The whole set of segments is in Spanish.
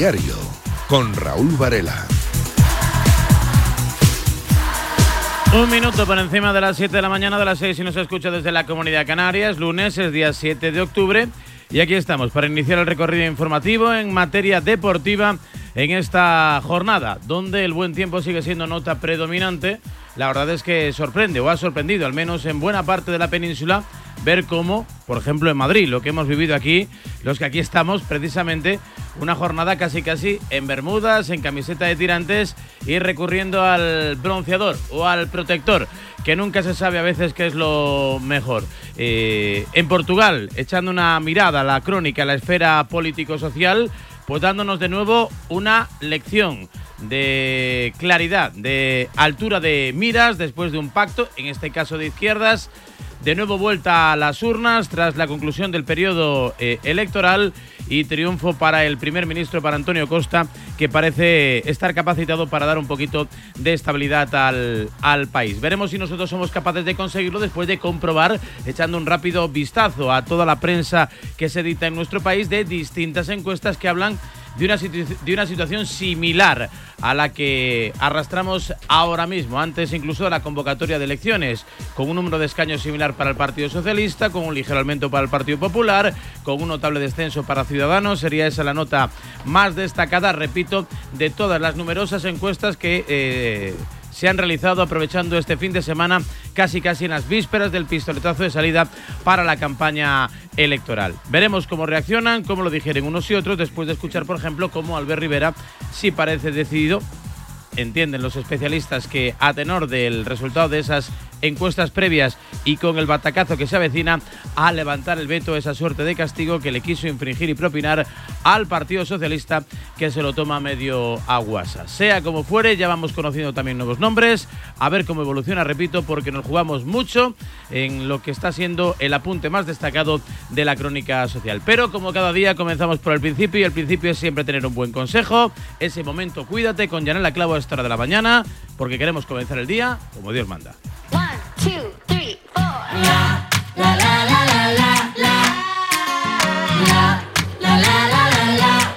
Diario, con Raúl Varela. Un minuto por encima de las 7 de la mañana, de las 6 si nos escucha desde la Comunidad Canaria. Es lunes, es día 7 de octubre y aquí estamos para iniciar el recorrido informativo en materia deportiva en esta jornada, donde el buen tiempo sigue siendo nota predominante. La verdad es que sorprende, o ha sorprendido, al menos en buena parte de la península, ver cómo, por ejemplo en Madrid, lo que hemos vivido aquí, los que aquí estamos, precisamente una jornada casi en bermudas, en camiseta de tirantes y recurriendo al bronceador o al protector, que nunca se sabe a veces qué es lo mejor. En Portugal, echando una mirada a la crónica, a la esfera político-social, pues dándonos de nuevo una lección de claridad, de altura de miras después de un pacto, en este caso de izquierdas. De nuevo vuelta a las urnas tras la conclusión del periodo electoral y triunfo para el primer ministro, para Antonio Costa, que parece estar capacitado para dar un poquito de estabilidad al país. Veremos si nosotros somos capaces de conseguirlo después de comprobar, echando un rápido vistazo a toda la prensa que se edita en nuestro país, de distintas encuestas que hablan de una situación similar a la que arrastramos ahora mismo, antes incluso de la convocatoria de elecciones, con un número de escaños similar para el Partido Socialista, con un ligero aumento para el Partido Popular, con un notable descenso para Ciudadanos. Sería esa la nota más destacada, repito, de todas las numerosas encuestas que se han realizado aprovechando este fin de semana, casi en las vísperas del pistoletazo de salida para la campaña electoral. Veremos cómo reaccionan, cómo lo digieren unos y otros, después de escuchar, por ejemplo, cómo Albert Rivera sí parece decidido. Entienden los especialistas que, a tenor del resultado de esas encuestas previas y con el batacazo que se avecina, a levantar el veto, esa suerte de castigo que le quiso infringir y propinar al Partido Socialista, que se lo toma medio a guasa. Sea como fuere, ya vamos conociendo también nuevos nombres, a ver cómo evoluciona, repito, porque nos jugamos mucho en lo que está siendo el apunte más destacado de la crónica social. Pero como cada día comenzamos por el principio, y el principio es siempre tener un buen consejo. Ese momento, cuídate, con Yanela Clavo a esta hora de la mañana, porque queremos comenzar el día como Dios manda. 1, 2, 3, 4. La la la la la la la. La la la la la la.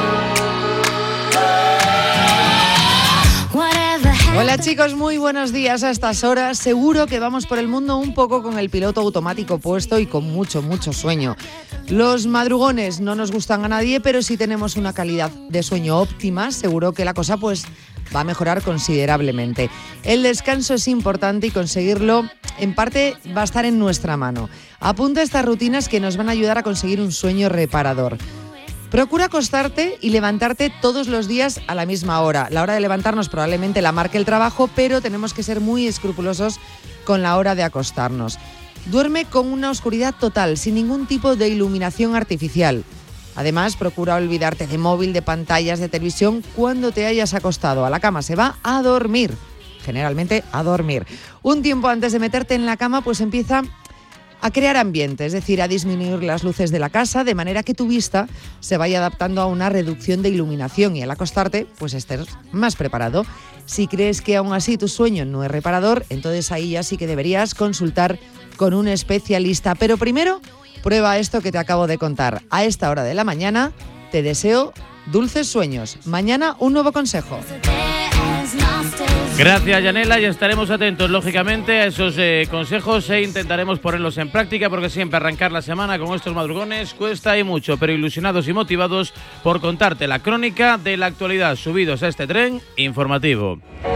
Hola chicos, muy buenos días a estas horas. Seguro que vamos por el mundo un poco con el piloto automático puesto y con mucho sueño. Los madrugones no nos gustan a nadie, pero si tenemos una calidad de sueño óptima, seguro que la cosa pues va a mejorar considerablemente. El descanso es importante y conseguirlo en parte va a estar en nuestra mano. Apunta estas rutinas que nos van a ayudar a conseguir un sueño reparador. Procura acostarte y levantarte todos los días a la misma hora. La hora de levantarnos probablemente la marque el trabajo, pero tenemos que ser muy escrupulosos con la hora de acostarnos. Duerme con una oscuridad total, sin ningún tipo de iluminación artificial. Además, procura olvidarte de móvil, de pantallas, de televisión cuando te hayas acostado. A la cama se va a dormir, generalmente a dormir. Un tiempo antes de meterte en la cama, pues empieza a crear ambiente, es decir, a disminuir las luces de la casa, de manera que tu vista se vaya adaptando a una reducción de iluminación y al acostarte, pues estés más preparado. Si crees que aún así tu sueño no es reparador, entonces ahí ya sí que deberías consultar con un especialista. Pero primero, prueba esto que te acabo de contar. A esta hora de la mañana te deseo dulces sueños. Mañana un nuevo consejo. Gracias, Yanela, y estaremos atentos, lógicamente, a esos consejos e intentaremos ponerlos en práctica, porque siempre arrancar la semana con estos madrugones cuesta y mucho, pero ilusionados y motivados por contarte la crónica de la actualidad, subidos a este tren informativo.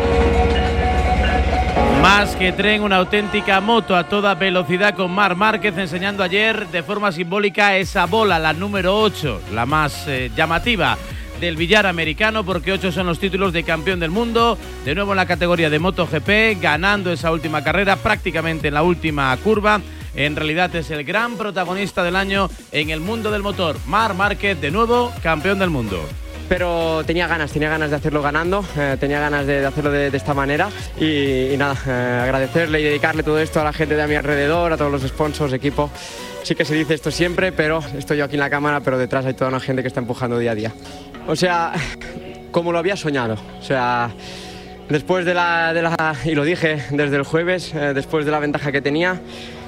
Más que tren, una auténtica moto a toda velocidad, con Marc Márquez enseñando ayer de forma simbólica esa bola, la número 8, la más llamativa del billar americano, porque 8 son los títulos de campeón del mundo, de nuevo en la categoría de MotoGP, ganando esa última carrera prácticamente en la última curva. En realidad es el gran protagonista del año en el mundo del motor. Marc Márquez, de nuevo campeón del mundo. Pero tenía ganas de hacerlo ganando, tenía ganas de hacerlo de esta manera y nada, agradecerle y dedicarle todo esto a la gente de a mi alrededor, a todos los sponsors, equipo. Sí que se dice esto siempre, pero estoy yo aquí en la cámara, pero detrás hay toda una gente que está empujando día a día. O sea, como lo había soñado, o sea, después de la y lo dije desde el jueves, después de la ventaja que tenía,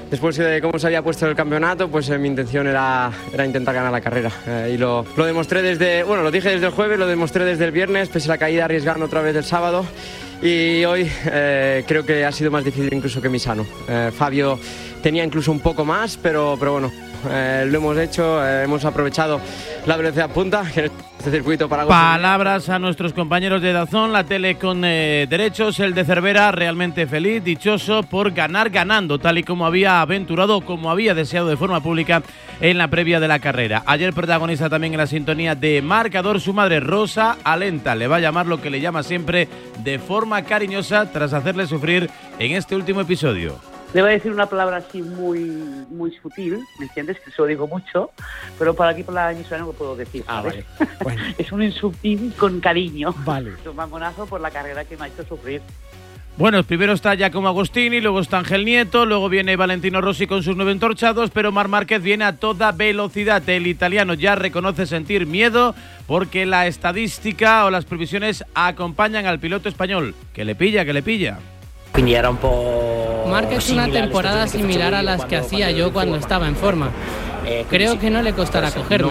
Después de cómo se había puesto el campeonato, pues mi intención era intentar ganar la carrera. Y lo demostré lo dije desde el jueves, lo demostré desde el viernes, pese a la caída arriesgando otra vez el sábado. Y hoy creo que ha sido más difícil incluso que Misano. Fabio tenía incluso un poco más, pero bueno, lo hemos hecho, hemos aprovechado la velocidad punta en este circuito para... Palabras a nuestros compañeros de DAZN, la tele con derechos. El de Cervera realmente feliz, dichoso por ganar ganando, tal y como había aventurado, como había deseado de forma pública en la previa de la carrera. Ayer protagonista también en la sintonía de marcador su madre Rosa Alenta, le va a llamar lo que le llama siempre de forma cariñosa tras hacerle sufrir en este último episodio. Le voy a decir una palabra así muy sutil, ¿me entiendes? Que se lo digo mucho, pero para aquí por la emisora no lo puedo decir, ¿sabes? Vale. Bueno. Es un insultín con cariño. Vale. Es un mamonazo por la carrera que me ha hecho sufrir. Bueno, primero está Giacomo Agostini, luego está Ángel Nieto, luego viene Valentino Rossi con sus 9 entorchados, pero Marc Márquez viene a toda velocidad. El italiano ya reconoce sentir miedo porque la estadística o las previsiones acompañan al piloto español. Que le pilla. Quindi era un po'... Márquez es una temporada similar a las que hacía yo cuando estaba en forma. Creo que no le costará cogerme.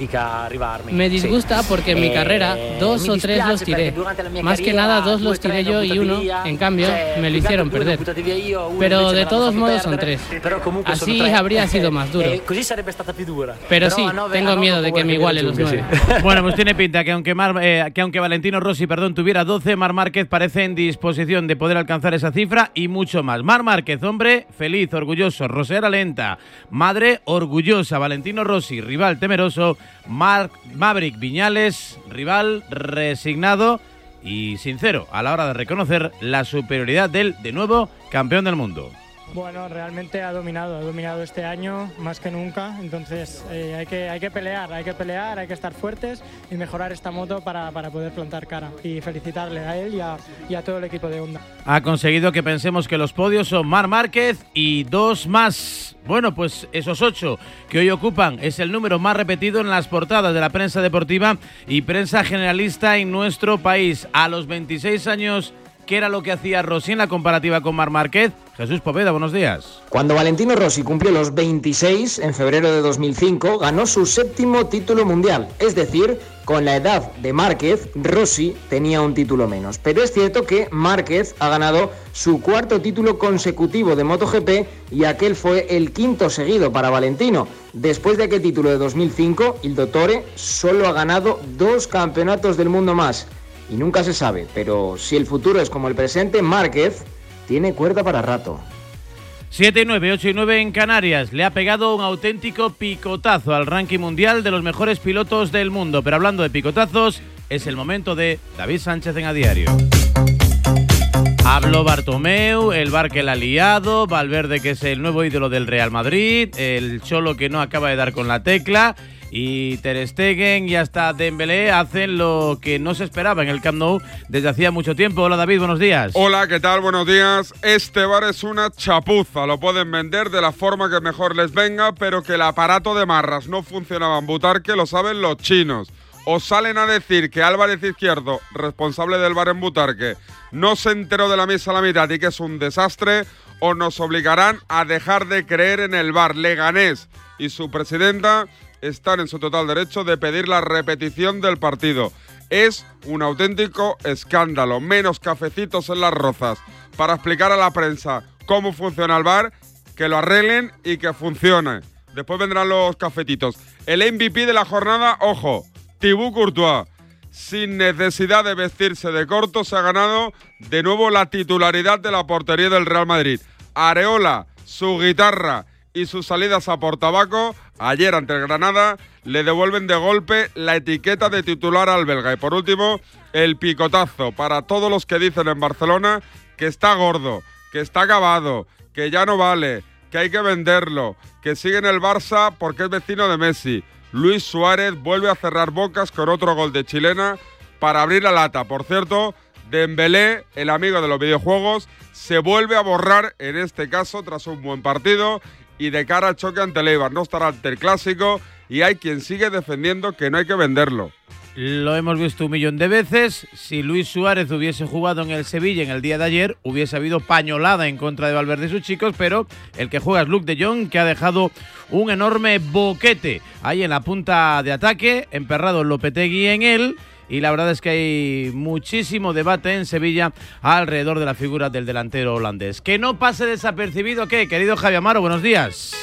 Me disgusta porque en mi carrera 2 o 3 los tiré. Más que nada 2 los tiré yo y 1, en cambio, me lo hicieron perder. Pero de todos modos son 3. Así habría sido más duro. Pero sí, tengo miedo de que me iguale los 9. Bueno, pues tiene pinta que aunque Valentino Rossi, tuviera 12, Marc Márquez parece en disposición de poder alcanzar esa cifra y mucho más. Marc Márquez, hombre feliz, orgulloso. Rosa Alenta, madre orgullosa. Valentino Rossi, rival temeroso. Maverick Viñales, rival resignado y sincero a la hora de reconocer la superioridad del, de nuevo, campeón del mundo. Bueno, realmente ha dominado este año más que nunca, entonces hay que pelear, hay que estar fuertes y mejorar esta moto para poder plantar cara y felicitarle a él y a todo el equipo de Honda. Ha conseguido que pensemos que los podios son Marc Márquez y 2 más. Bueno, pues esos 8 que hoy ocupan es el número más repetido en las portadas de la prensa deportiva y prensa generalista en nuestro país. A los 26 años, ¿qué era lo que hacía Rossi en la comparativa con Marc Márquez? Jesús Poveda, buenos días. Cuando Valentino Rossi cumplió los 26, en febrero de 2005, ganó su 7º título mundial. Es decir, con la edad de Márquez, Rossi tenía un título menos. Pero es cierto que Márquez ha ganado su 4º título consecutivo de MotoGP y aquel fue el 5º seguido para Valentino. Después de aquel título de 2005, il Dottore solo ha ganado 2 campeonatos del mundo más. Y nunca se sabe, pero si el futuro es como el presente, Márquez tiene cuerda para rato. 7 y 9, 8 y 9 en Canarias. Le ha pegado un auténtico picotazo al ranking mundial de los mejores pilotos del mundo. Pero hablando de picotazos, es el momento de David Sánchez en A Diario. Habló Bartomeu, el Bar que la ha liado, Valverde que es el nuevo ídolo del Real Madrid, el Cholo que no acaba de dar con la tecla y Ter Stegen y hasta Dembélé hacen lo que no se esperaba en el Camp Nou desde hacía mucho tiempo. Hola David, buenos días. Hola, ¿qué tal? Buenos días. Este bar es una chapuza, lo pueden vender de la forma que mejor les venga, pero que el aparato de marras no funcionaba en Butarque lo saben los chinos. Os salen a decir que Álvarez Izquierdo, responsable del bar en Butarque, no se enteró de la misa a la mitad y que es un desastre, o nos obligarán a dejar de creer en el bar. Leganés y su presidenta están en su total derecho de pedir la repetición del partido. Es un auténtico escándalo. Menos cafecitos en las rozas para explicar a la prensa cómo funciona el bar, que lo arreglen y que funcione. Después vendrán los cafetitos. El MVP de la jornada, ojo, Thibaut Courtois. Sin necesidad de vestirse de corto, se ha ganado de nuevo la titularidad de la portería del Real Madrid. Areola, su guitarra y sus salidas a por tabaco, ayer ante el Granada, le devuelven de golpe la etiqueta de titular al belga. Y por último, el picotazo para todos los que dicen en Barcelona que está gordo, que está acabado, que ya no vale, que hay que venderlo, que sigue en el Barça porque es vecino de Messi. Luis Suárez vuelve a cerrar bocas con otro gol de chilena para abrir la lata. Por cierto, Dembélé, el amigo de los videojuegos, se vuelve a borrar en este caso tras un buen partido y de cara al choque ante el Eibar. No estará ante el clásico y hay quien sigue defendiendo que no hay que venderlo. lo hemos visto 1.000.000 de veces. Si Luis Suárez hubiese jugado en el Sevilla en el día de ayer, hubiese habido pañolada en contra de Valverde y sus chicos, pero el que juega es Luuk de Jong, que ha dejado un enorme boquete ahí en la punta de ataque, emperrado Lopetegui en él. Y la verdad es que hay muchísimo debate en Sevilla alrededor de la figura del delantero holandés. Que no pase desapercibido, ¿qué? Querido Javi Amaro, buenos días.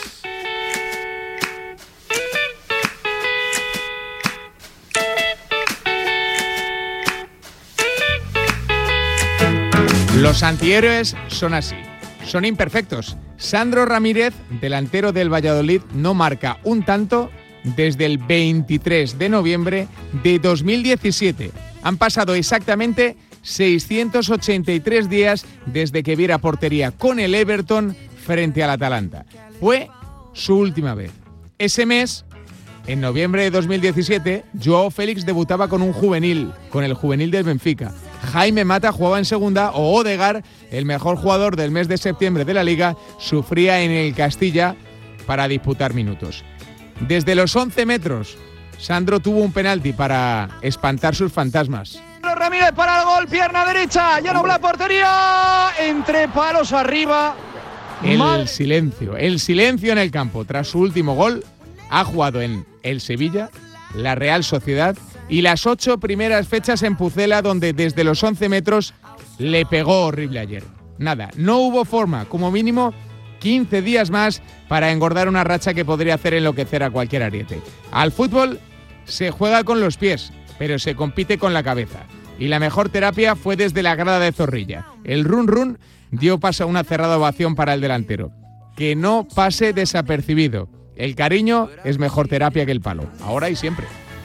Los antihéroes son así, son imperfectos. Sandro Ramírez, delantero del Valladolid, no marca un tanto desde el 23 de noviembre de 2017. Han pasado exactamente 683 días desde que viera portería con el Everton frente al Atalanta. Fue su última vez. Ese mes, en noviembre de 2017, Joao Félix debutaba con un juvenil, con el juvenil del Benfica. Jaime Mata jugaba en segunda, o Odegaard, el mejor jugador del mes de septiembre de la Liga, sufría en el Castilla para disputar minutos. Desde los 11 metros, Sandro tuvo un penalti para espantar sus fantasmas. Ramírez para el gol, pierna derecha, ya no la portería, entre palos arriba. El silencio en el campo. Tras su último gol, ha jugado en el Sevilla, la Real Sociedad y las 8 primeras fechas en Pucela, donde desde los 11 metros le pegó horrible ayer. Nada, no hubo forma, como mínimo 15 días más para engordar una racha que podría hacer enloquecer a cualquier ariete. Al fútbol se juega con los pies, pero se compite con la cabeza. Y la mejor terapia fue desde la grada de Zorrilla. El run-run dio paso a una cerrada ovación para el delantero. Que no pase desapercibido. El cariño es mejor terapia que el palo. Ahora y siempre.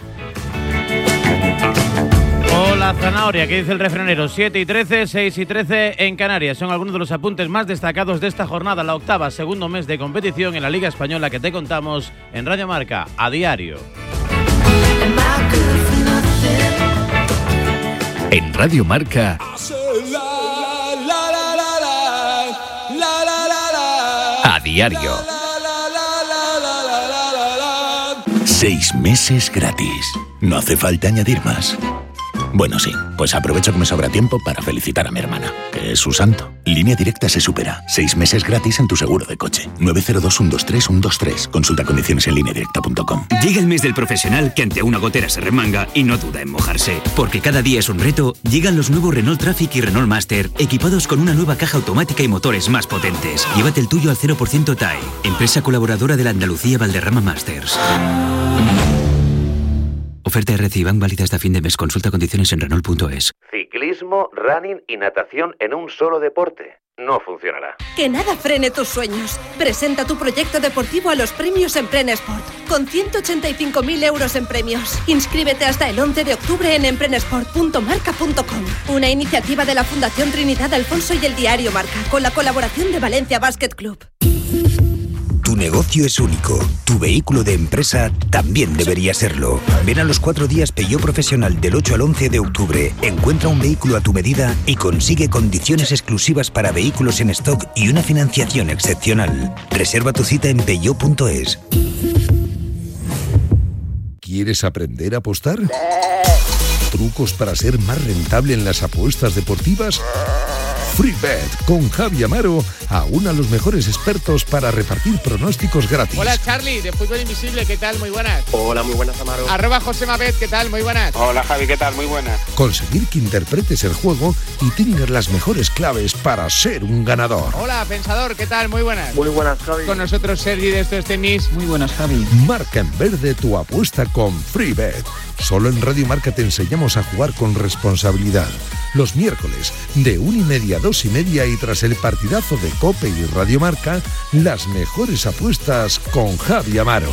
Hola zanahoria, ¿qué dice el refranero? 7:13, 6:13 en Canarias. Son algunos de los apuntes más destacados de esta jornada, la octava, segundo mes de competición en la Liga Española, que te contamos en Radio Marca a diario. En Radio Marca, a diario. 6 meses gratis. No hace falta añadir más. Bueno, sí, pues aprovecho que me sobra tiempo para felicitar a mi hermana, que es su santo. Línea Directa se supera. 6 meses gratis en tu seguro de coche. 902-123-123. Consulta condiciones en lineadirecta.com. Llega el mes del profesional que ante una gotera se remanga y no duda en mojarse. Porque cada día es un reto, llegan los nuevos Renault Traffic y Renault Master, equipados con una nueva caja automática y motores más potentes. Llévate el tuyo al 0% TAE, empresa colaboradora de la Andalucía Valderrama Masters. Oferta RC Bank válida hasta fin de mes. Consulta condiciones en Renault.es. Ciclismo, running y natación en un solo deporte. No funcionará. Que nada frene tus sueños. Presenta tu proyecto deportivo a los premios Emprenesport, con 185.000 euros en premios. Inscríbete hasta el 11 de octubre en emprenesport.marca.com. Una iniciativa de la Fundación Trinidad Alfonso y el diario Marca, con la colaboración de Valencia Basket Club. Tu negocio es único. Tu vehículo de empresa también debería serlo. Ven a los 4 días Peugeot Profesional del 8 al 11 de octubre. Encuentra un vehículo a tu medida y consigue condiciones exclusivas para vehículos en stock y una financiación excepcional. Reserva tu cita en peugeot.es. ¿Quieres aprender a apostar? ¿Trucos para ser más rentable en las apuestas deportivas? FreeBet con Javi Amaro aúna a los mejores expertos para repartir pronósticos gratis. Hola Charlie, de Fútbol Invisible, ¿qué tal? Muy buenas. Hola, muy buenas, Amaro. @JosemaBet, ¿qué tal? Muy buenas. Hola Javi, ¿qué tal? Muy buenas. Conseguir que interpretes el juego y tengas las mejores claves para ser un ganador. Hola Pensador, ¿qué tal? Muy buenas. Muy buenas, Javi. Con nosotros Sergi de Esto es Tenis. Muy buenas, Javi. Marca en verde tu apuesta con FreeBet. Solo en Radio Marca te enseñamos a jugar con responsabilidad. Los miércoles, de 1:30 a 2:30 y tras el partidazo de COPE y Radio Marca, las mejores apuestas con Javi Amaro.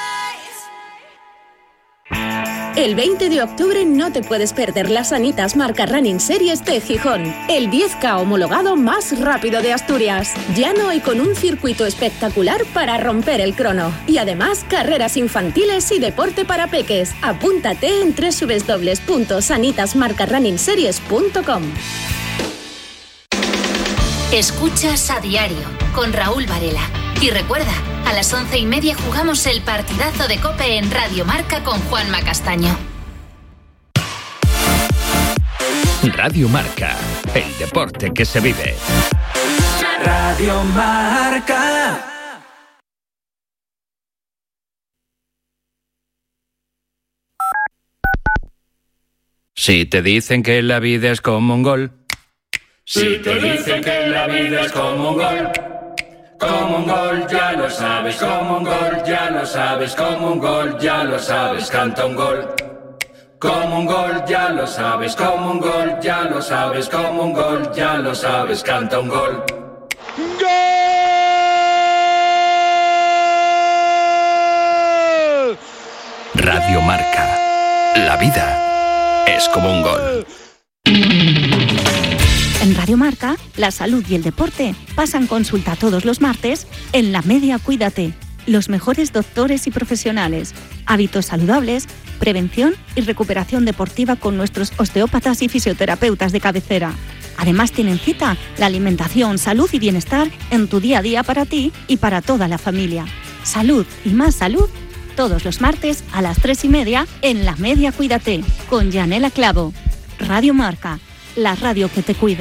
El 20 de octubre no te puedes perder las Sanitas Marca Running Series de Gijón, el 10K homologado más rápido de Asturias. Llano y con un circuito espectacular para romper el crono. Y además, carreras infantiles y deporte para peques. Apúntate en www.sanitasmarcarunningseries.com. Escuchas a diario con Raúl Varela. Y recuerda, a las 11:30 jugamos el partidazo de COPE en Radio Marca con Juanma Castaño. Radio Marca, el deporte que se vive. Radio Marca. Si te dicen que la vida es como un gol. Si te dicen que la vida es como un gol, ya lo sabes, como un gol, ya lo sabes, como un gol, ya lo sabes, canta un gol. Como un gol, ya lo sabes, como un gol, ya lo sabes, como un gol, ya lo sabes, canta un gol. Radio Marca. La vida es como un gol. En Radio Marca, la salud y el deporte pasan consulta todos los martes en La Media Cuídate. Los mejores doctores y profesionales, hábitos saludables, prevención y recuperación deportiva con nuestros osteópatas y fisioterapeutas de cabecera. Además tienen cita la alimentación, salud y bienestar en tu día a día para ti y para toda la familia. Salud y más salud todos los martes a las 3:30 en La Media Cuídate con Yanela Clavo. Radio Marca, la radio que te cuida.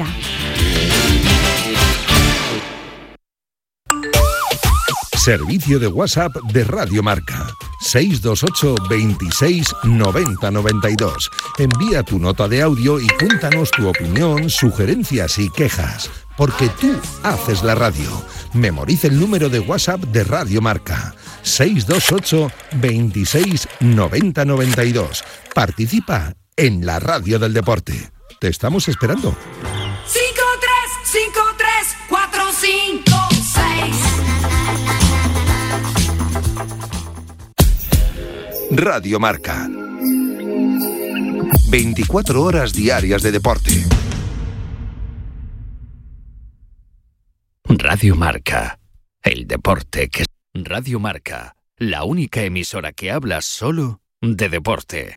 Servicio de WhatsApp de Radio Marca. 628 26 90 92. Envía tu nota de audio y cuéntanos tu opinión, sugerencias y quejas. Porque tú haces la radio. Memoriza el número de WhatsApp de Radio Marca. 628 26 90 92. Participa en la radio del deporte. Te estamos esperando. 5-3-5-3-4-5-6. Radio Marca. 24 horas diarias de deporte. Radio Marca, el deporte que... Radio Marca, la única emisora que habla solo de deporte.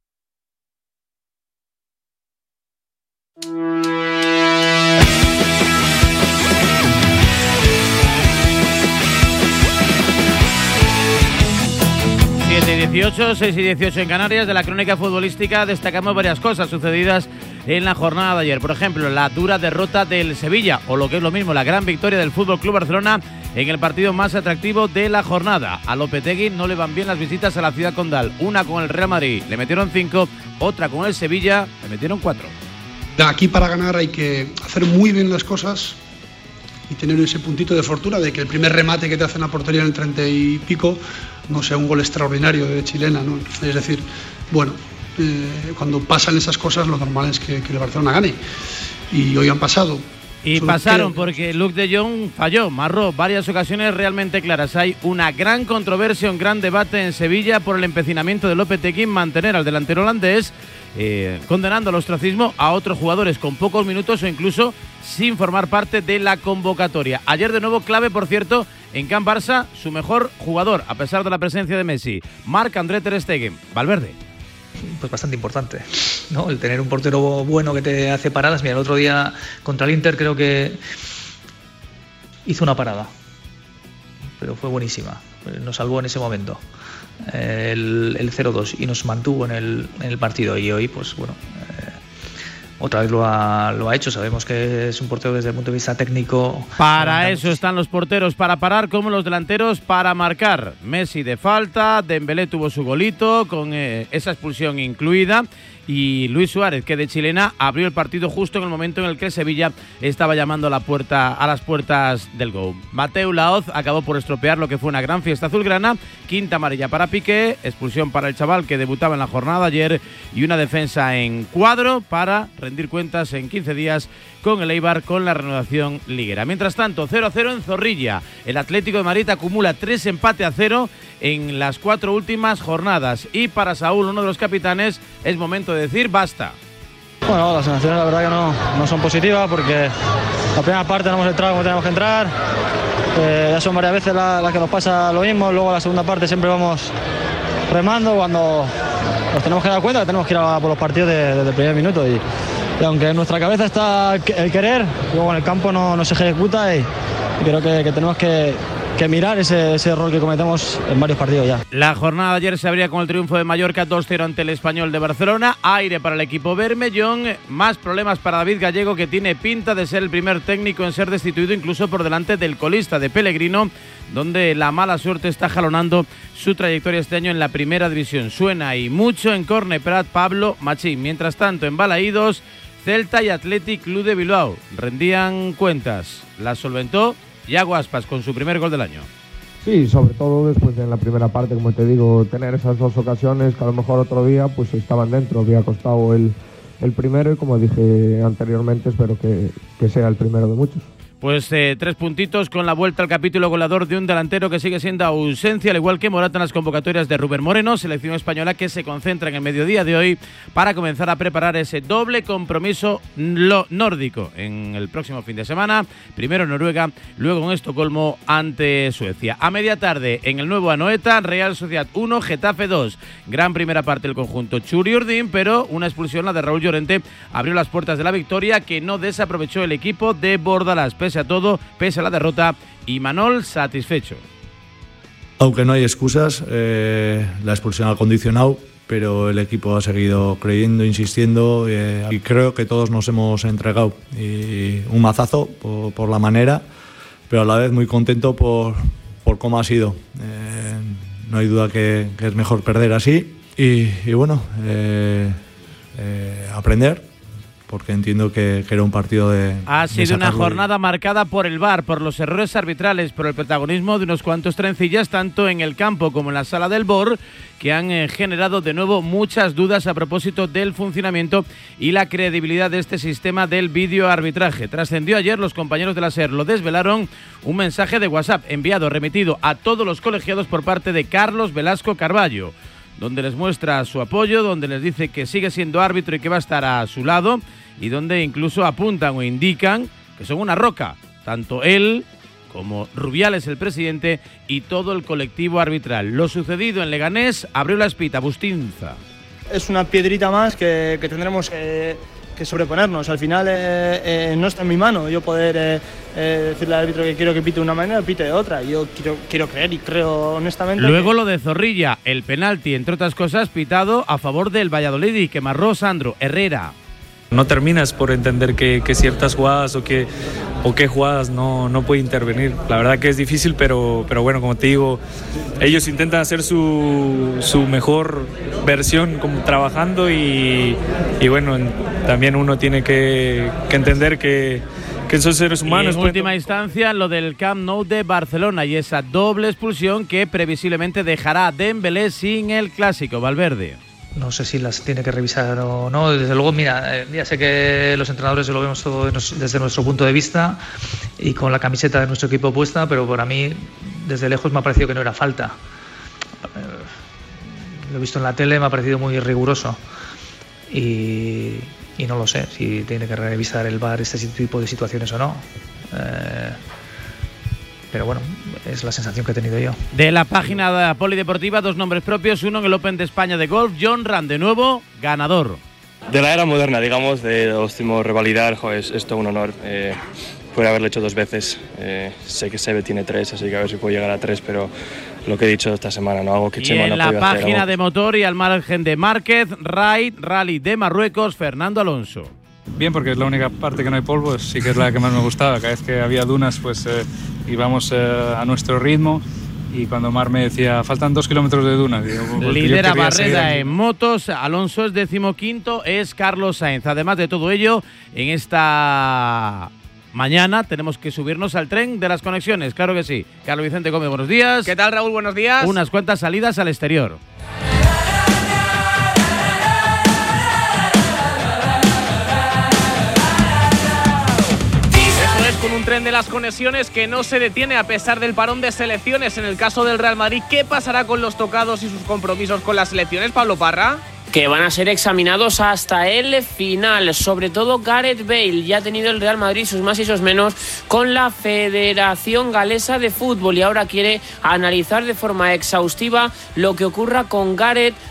Siete y 18, 6 y 18 en Canarias. De la crónica futbolística destacamos varias cosas sucedidas en la jornada de ayer. Por ejemplo, la dura derrota del Sevilla, o lo que es lo mismo, la gran victoria del FC Barcelona en el partido más atractivo de la jornada. A Lopetegui no le van bien las visitas a la ciudad condal. Una con el Real Madrid le metieron 5, otra con el Sevilla le metieron 4. Aquí para ganar hay que hacer muy bien las cosas y tener ese puntito de fortuna de que el primer remate que te hacen a portería en el 30 y pico no sea un gol extraordinario de chilena, ¿no? Es decir, bueno, cuando pasan esas cosas lo normal es que el Barcelona gane, y hoy han pasado. Y Solo pasaron creo... porque Luuk de Jong falló, marró varias ocasiones realmente claras. Hay una gran controversia, un gran debate en Sevilla por el empecinamiento de Lopetegui en mantener al delantero holandés, condenando al ostracismo a otros jugadores con pocos minutos o incluso sin formar parte de la convocatoria. Ayer de nuevo clave, por cierto, en Camp Barça, su mejor jugador, a pesar de la presencia de Messi, Marc-André ter Stegen, Valverde. Pues bastante importante, ¿no? El tener un portero bueno que te hace paradas. Mira, el otro día contra el Inter creo que hizo una parada, pero fue buenísima. Nos salvó en ese momento el 0-2 y nos mantuvo en el partido. Y hoy, pues bueno, otra vez lo ha hecho. Sabemos que es un portero desde el punto de vista técnico. Para eso están los porteros, para parar, como los delanteros para marcar. Messi de falta, Dembélé tuvo su golito con esa expulsión incluida, y Luis Suárez, que de chilena abrió el partido justo en el momento en el que el Sevilla estaba llamando a las puertas del gol. Mateu Laoz acabó por estropear lo que fue una gran fiesta azulgrana. Quinta amarilla para Piqué, expulsión para el chaval que debutaba en la jornada ayer, y una defensa en cuadro para rendir cuentas en 15 días con el Eibar, con la renovación liguera. Mientras tanto, 0-0 en Zorrilla. El Atlético de Madrid acumula 3 empates a 0 en las 4 últimas jornadas. Y para Saúl, uno de los capitanes, es momento de decir basta. Bueno, las sensaciones la verdad que no son positivas, porque la primera parte no hemos entrado como tenemos que entrar. Ya son varias veces las que nos pasa lo mismo. Luego la segunda parte siempre vamos remando cuando nos tenemos que dar cuenta que tenemos que ir a por los partidos desde el primer minuto. Y aunque en nuestra cabeza está el querer, luego en el campo no se ejecuta, y creo que tenemos que mirar ese error que cometemos en varios partidos ya. La jornada de ayer se abría con el triunfo de Mallorca 2-0 ante el Español de Barcelona. Aire para el equipo Bermellón, más problemas para David Gallego, que tiene pinta de ser el primer técnico en ser destituido, incluso por delante del colista de Pellegrino, donde la mala suerte está jalonando su trayectoria este año en la primera división. Suena y mucho en Corne Prat Pablo Machín. Mientras tanto, en Balaídos, Celta y Athletic Club de Bilbao rendían cuentas. Las solventó Iago Aspas con su primer gol del año. Sí, sobre todo después de en la primera parte, como te digo, tener esas dos ocasiones que a lo mejor otro día pues estaban dentro. Había costado el primero y, como dije anteriormente, espero que sea el primero de muchos. Pues 3 puntitos con la vuelta al capítulo goleador de un delantero que sigue siendo ausencia, al igual que Morata en las convocatorias de Rubén Moreno, selección española que se concentra en el mediodía de hoy para comenzar a preparar ese doble compromiso nórdico en el próximo fin de semana. Primero en Noruega, luego en Estocolmo ante Suecia. A media tarde en el nuevo Anoeta, Real Sociedad 1, Getafe 2. Gran primera parte del conjunto Churiurdin, pero una expulsión, la de Raúl Llorente, abrió las puertas de la victoria que no desaprovechó el equipo de Bordalás. Pese a todo, pese a la derrota, Imanol satisfecho. Aunque no hay excusas, la expulsión ha condicionado, pero el equipo ha seguido creyendo, insistiendo, y creo que todos nos hemos entregado. Y un mazazo por la manera, pero a la vez muy contento por cómo ha sido. No hay duda que es mejor perder así y bueno, aprender, porque entiendo que era un partido de... Ha sido una jornada marcada por el VAR, por los errores arbitrales, por el protagonismo de unos cuantos trencillas, tanto en el campo como en la sala del BOR, que han generado de nuevo muchas dudas a propósito del funcionamiento y la credibilidad de este sistema del videoarbitraje. Trascendió ayer, los compañeros de la SER lo desvelaron, un mensaje de WhatsApp enviado, remitido a todos los colegiados por parte de Carlos Velasco Carballo, donde les muestra su apoyo, donde les dice que sigue siendo árbitro y que va a estar a su lado, y donde incluso apuntan o indican que son una roca, tanto él como Rubiales, el presidente, y todo el colectivo arbitral. Lo sucedido en Leganés abrió la espita Bustinza. Es una piedrita más que tendremos que sobreponernos. Al final no está en mi mano yo poder decirle al árbitro que quiero que pite de una manera, pite de otra. Yo quiero creer y creo honestamente. Luego lo de Zorrilla, el penalti, entre otras cosas, pitado a favor del Valladolid y que marró Sandro Herrera. No terminas por entender que ciertas jugadas o qué jugadas no puede intervenir. La verdad que es difícil, pero bueno, como te digo, ellos intentan hacer su mejor versión como trabajando y bueno, también uno tiene que entender que son seres humanos. Y en última instancia, lo del Camp Nou de Barcelona y esa doble expulsión que previsiblemente dejará a Dembélé sin el clásico. Valverde. No sé si las tiene que revisar o no. Desde luego, mira, ya sé que los entrenadores lo vemos todo desde nuestro punto de vista y con la camiseta de nuestro equipo puesta, pero para mí, desde lejos, me ha parecido que no era falta. Lo he visto en la tele, me ha parecido muy riguroso y no lo sé si tiene que revisar el VAR este tipo de situaciones o no. Pero bueno, es la sensación que he tenido yo. De la página polideportiva, 2 nombres propios, uno en el Open de España de golf, John Ram, de nuevo, ganador. De la era moderna, digamos, de los últimos revalidar, es todo un honor. Puede haberlo hecho 2 veces. Sé que Seve tiene 3, así que a ver si puedo llegar a 3, pero lo que he dicho esta semana, no, algo que Chema no ha podido hacer. Y en la página de motor y al margen de Márquez, Rally de Marruecos, Fernando Alonso. Bien, porque es la única parte que no hay polvo, sí que es la que más me gustaba. Cada vez que había dunas, pues íbamos a nuestro ritmo, y cuando Mar me decía, faltan 2 kilómetros de dunas. Digo, pues lidera Barreda en motos, Alonso es 15º, es Carlos Sainz. Además de todo ello, en esta mañana tenemos que subirnos al tren de las conexiones, claro que sí. Carlos Vicente Gómez, buenos días. ¿Qué tal, Raúl? Buenos días. Unas cuantas salidas al exterior. Con un tren de las conexiones que no se detiene a pesar del parón de selecciones. En el caso del Real Madrid, ¿qué pasará con los tocados y sus compromisos con las selecciones, Pablo Parra? Que van a ser examinados hasta el final. Sobre todo Gareth Bale. Ya ha tenido el Real Madrid sus más y sus menos con la Federación Galesa de Fútbol y ahora quiere analizar de forma exhaustiva lo que ocurra con Gareth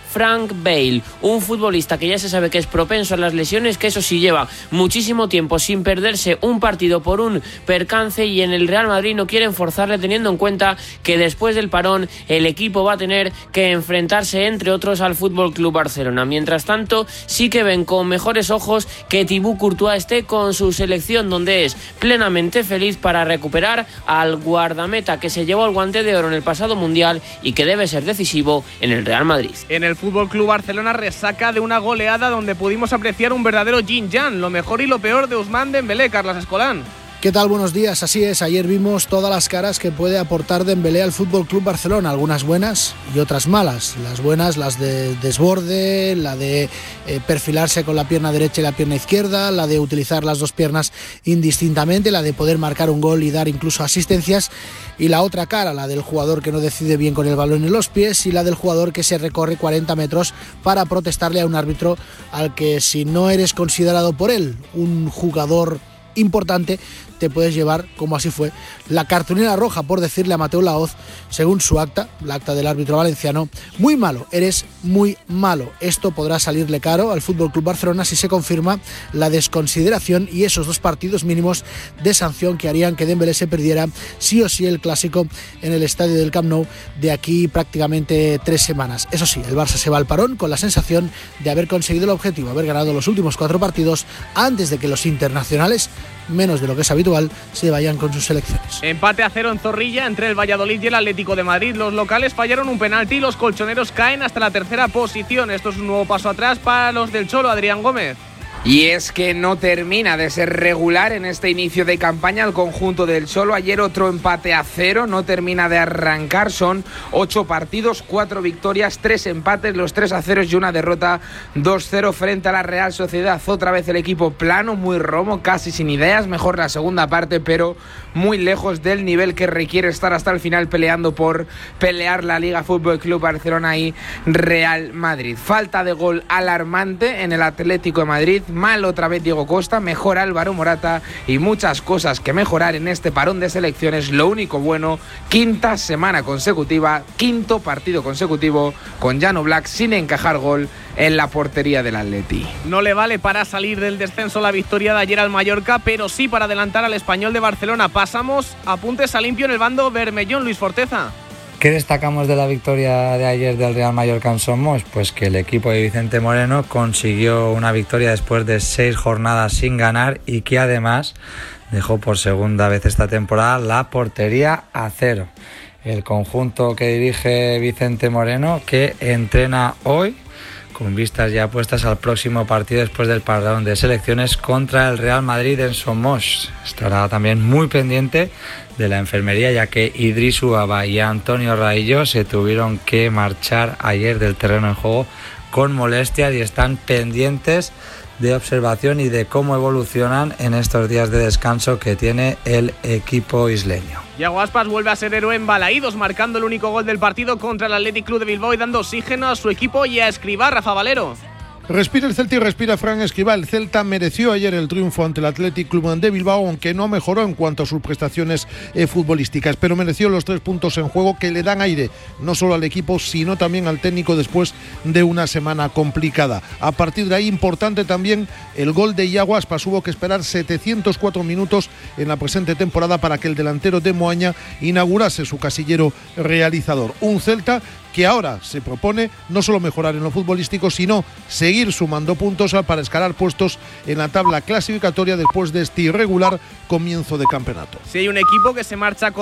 Frank Bale, un futbolista que ya se sabe que es propenso a las lesiones, que eso sí lleva muchísimo tiempo sin perderse un partido por un percance, y en el Real Madrid no quieren forzarle, teniendo en cuenta que después del parón el equipo va a tener que enfrentarse entre otros al FC Barcelona. Mientras tanto, sí que ven con mejores ojos que Thibaut Courtois esté con su selección, donde es plenamente feliz para recuperar al guardameta que se llevó el Guante de Oro en el pasado Mundial y que debe ser decisivo en el Real Madrid. En el FC Barcelona, resaca de una goleada donde pudimos apreciar un verdadero yin-yang, lo mejor y lo peor de Ousmane Dembélé. Carlos Escolán. ¿Qué tal? Buenos días. Así es, ayer vimos todas las caras que puede aportar Dembélé al FC Barcelona, algunas buenas y otras malas. Las buenas, las de desborde, la de perfilarse con la pierna derecha y la pierna izquierda, la de utilizar las dos piernas indistintamente, la de poder marcar un gol y dar incluso asistencias, y la otra cara, la del jugador que no decide bien con el balón en los pies, y la del jugador que se recorre 40 metros para protestarle a un árbitro al que, si no eres considerado por él un jugador importante, te puedes llevar, como así fue, la cartulina roja por decirle a Mateu Laoz, según su acta, la acta del árbitro valenciano: muy malo, eres muy malo. Esto podrá salirle caro al FC Barcelona si se confirma la desconsideración y esos 2 partidos mínimos de sanción que harían que Dembélé se perdiera sí o sí el clásico en el estadio del Camp Nou de aquí prácticamente 3 semanas. Eso sí, el Barça se va al parón con la sensación de haber conseguido el objetivo, haber ganado los últimos 4 partidos antes de que los internacionales, menos de lo que es habitual, se vayan con sus selecciones. Empate a 0 en Zorrilla entre el Valladolid y el Atlético de Madrid. Los locales fallaron un penalti y los colchoneros caen hasta la 3ª posición. Esto es un nuevo paso atrás para los del Cholo. Adrián Gómez. Y es que no termina de ser regular en este inicio de campaña el conjunto del Cholo. Ayer otro empate a 0, no termina de arrancar. Son 8 partidos, 4 victorias, 3 empates, los 3 a 0 y una derrota 2-0 frente a la Real Sociedad. Otra vez el equipo plano, muy romo, casi sin ideas. Mejor la segunda parte, pero muy lejos del nivel que requiere estar hasta el final peleando por pelear la Liga Fútbol Club Barcelona y Real Madrid. Falta de gol alarmante en el Atlético de Madrid. Mal otra vez Diego Costa, mejor Álvaro Morata y muchas cosas que mejorar en este parón de selecciones. Lo único bueno, 5ª semana consecutiva, 5º partido consecutivo con Jan Oblak sin encajar gol en la portería del Atleti. No le vale para salir del descenso la victoria de ayer al Mallorca, pero sí para adelantar al Español de Barcelona. Pasamos apuntes a limpio en el bando bermellón. Luis Forteza. ¿Qué destacamos de la victoria de ayer del Real Mallorca en Son Moix? Pues que el equipo de Vicente Moreno consiguió una victoria después de 6 jornadas sin ganar y que además dejó por segunda vez esta temporada la portería a 0. El conjunto que dirige Vicente Moreno, que entrena hoy con vistas ya puestas al próximo partido después del parón de selecciones contra el Real Madrid en Son Moix. Estará también muy pendiente de la enfermería, ya que Idris Uaba y Antonio Raillo se tuvieron que marchar ayer del terreno de juego con molestias y están pendientes de observación y de cómo evolucionan en estos días de descanso que tiene el equipo isleño. Iago Aspas vuelve a ser héroe en Balaídos, marcando el único gol del partido contra el Athletic Club de Bilbao y dando oxígeno a su equipo y a Escribá. Rafa Valero. Respira el Celta y respira Fran Escribá. El Celta mereció ayer el triunfo ante el Athletic Club de Bilbao, aunque no mejoró en cuanto a sus prestaciones futbolísticas, pero mereció los 3 puntos en juego que le dan aire no solo al equipo sino también al técnico después de una semana complicada. A partir de ahí, importante también el gol de Iago Aspas. Hubo que esperar 704 minutos en la presente temporada para que el delantero de Moaña inaugurase su casillero realizador. Un Celta que ahora se propone no solo mejorar en lo futbolístico, sino seguir sumando puntos para escalar puestos en la tabla clasificatoria después de este irregular comienzo de campeonato. Si hay un equipo que se marcha con